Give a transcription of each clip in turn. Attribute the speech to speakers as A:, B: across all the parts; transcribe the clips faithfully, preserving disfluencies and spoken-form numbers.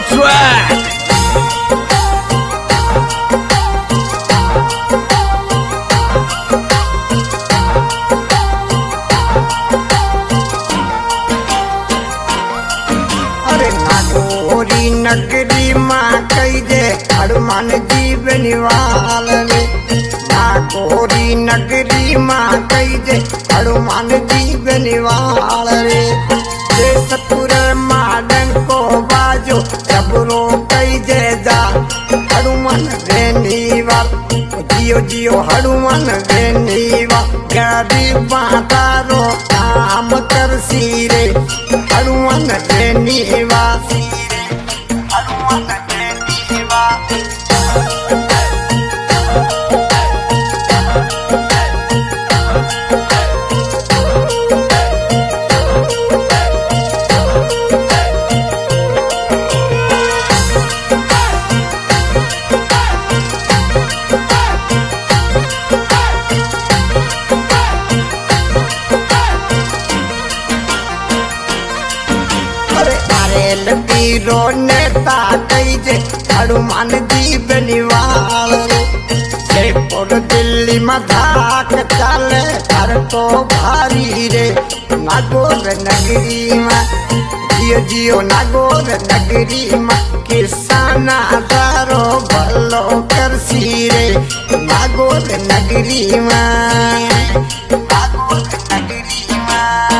A: track.
B: अरे नागोरी नगरी माँ कई दे हनुमान जीव निवाल रे। नागोरी नगरी माँ कई दे हनुमान जीव निवाल रे। सतपुर माडन को बाजो जबरो कई दे जा हनुमान वेनीवाल। जियो जियो हनुमान वेनीवाल। गरीब तारो काम कर सीरे हनुमान वेनीवाल। हनुमान वेनीवाल। वीरो नेता कई जे हनुमान जीव निवाल रे। जयपुर दिल्ली मधाक चले हर को भारी रे। नागौर नगरी में जियो जियो नागौर नगरी में किसाना दारो भलो कर सीरे। नागौर नगरी में नागौर नगरी में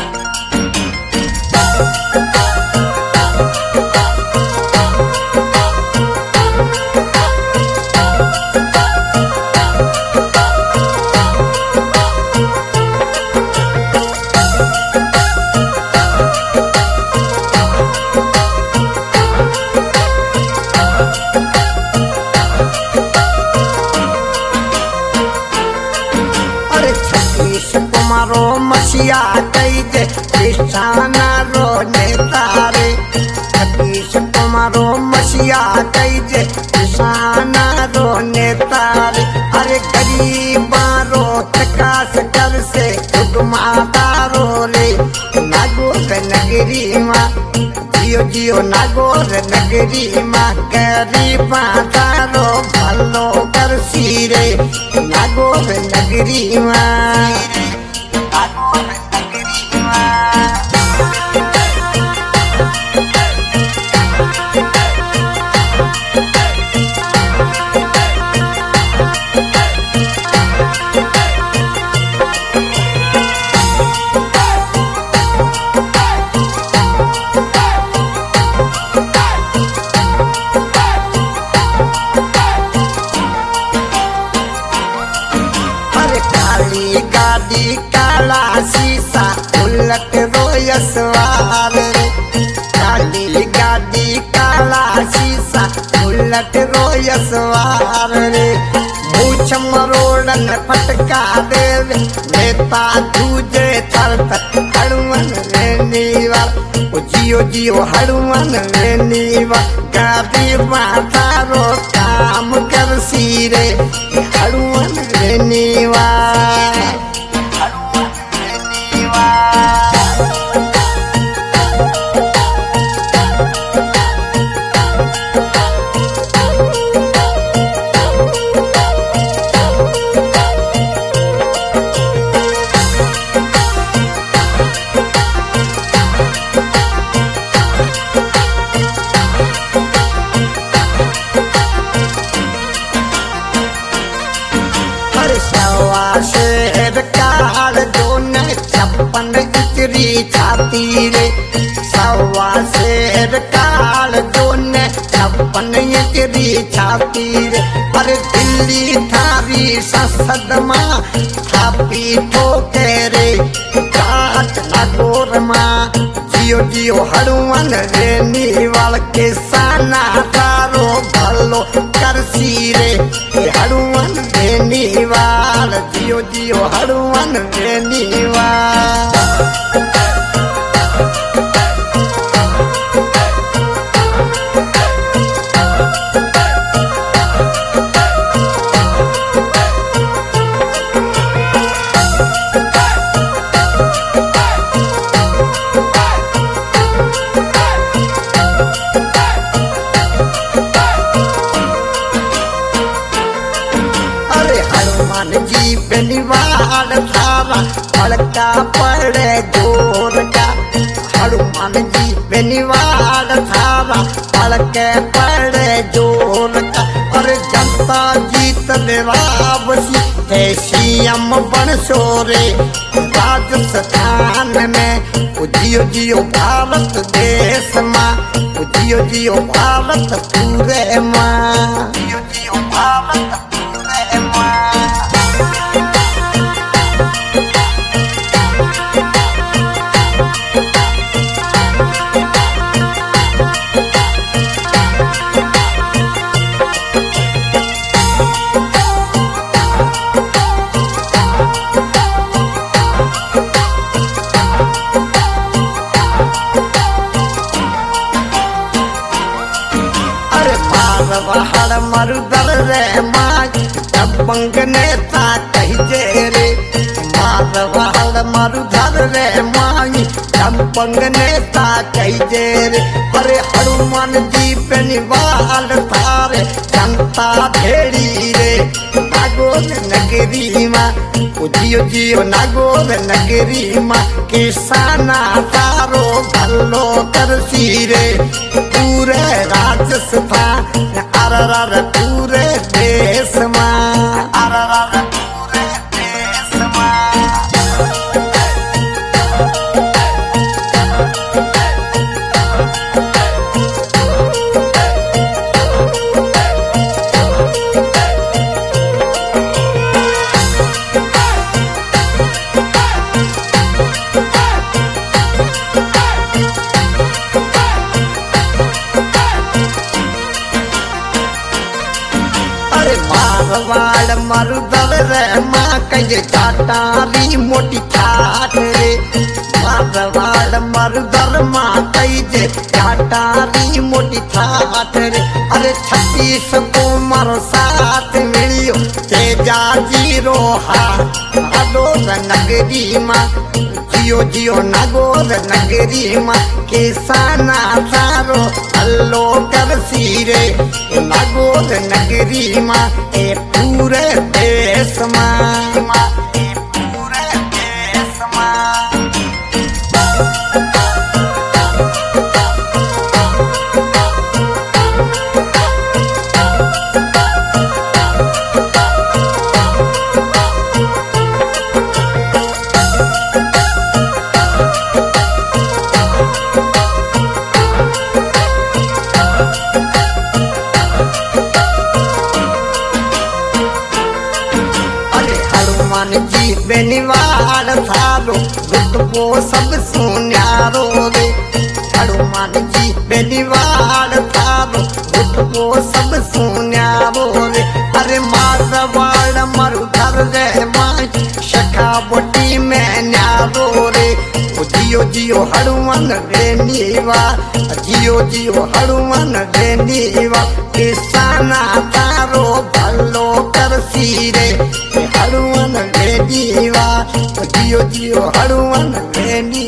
B: मारो मसिया कई दे किसाना रो नेता रे। सतीश कुमारो मसिया कई दे किसाना रो नेता रे। अरे गरीबा रो तकास कर से खुद माता रो रे। नागौर नगरी माँ जियो जियो नागौर नगरी माँ गरीबा तारो भलो कर सीरे। नागौर नगरी माँ गाड़ी काला शीशा उलट रोयसवार रे। काली गाड़ी काला शीशा उलट रोयसवार रे। मूछ मरोड़न फटका देवे नेता दूजे थर तक हनुमान वेनीवाल। जियो जियो हनुमान वेनीवाल। गाड़ी मातारो काम कर सीरे हनुमान वेनीवाल। शेर काल दोने छप्पन इचरी छाती रे। सवा शेर काल दोने छप्पन इचरी छाती रे। अरे दिल्ली थारी संसद माँ थापी ठोके रे। काट नागौर माँ जियो जियो हनुमान वेनीवाल। किसाना तारो भलो कर सीरे हनुमान वेनीवाल। जियो जियो हनुमान वेनीवाल। बड़का पड़े जोर का हनुमान जी बेनिवार थारा बड़के पड़े जोर का और जनता जीत वापसी है सीएम बनसोरे राजस्थान में जियो जियो भारत देश माँ जियो जियो भारत पूरे माँ जियो जियो भारत पूरे माँ। हर मरुदर रे माँ दबंग नेता कहिजे रे माधव हर मरुदर रे माँ दबंग नेता कहिजे रे अरे हनुमान जी बेनिवाल थारे जनता भेड़ी रे नागोद नगरी माँ जियो जियो नागोद नगरी माँ किसाना तारो भलो करसी रे पूरे राजस्थान अरर पूरे देश माँ अरर पूरे देश माँ। मारवाड़ मरुदर रे माँ कहे चाटारी मोटी ठाट रे मारवाड़ मरुदर माँ कहे चाटारी मोटी ठाट रे अरे छत्तीस को मरो साथ मिलियो तेजा जीरो हा अदोर नगरी माँ जियो जियो नागोर नगरी माँ किसाना सारो हल्लो कर सीरे नागोर नगरी माँ ए पूरे देश माँ ए पूरे देश माँ। जी बेनिवार थारो रुतबो सब सुन्यारो रे हनुमान जी बेनिवार थारो रुतबो सब सुन्यारो रे अरे मारवाड़ मरुधर रे माँ शखा बोटी में न्यारो रे जियो जियो हनुमान रे नीवा जियो जियो हनुमान रे नीवा किसाना तारो भलो कर सीरे हनुमान रे नीवा जियो जियो हनुमान रे नी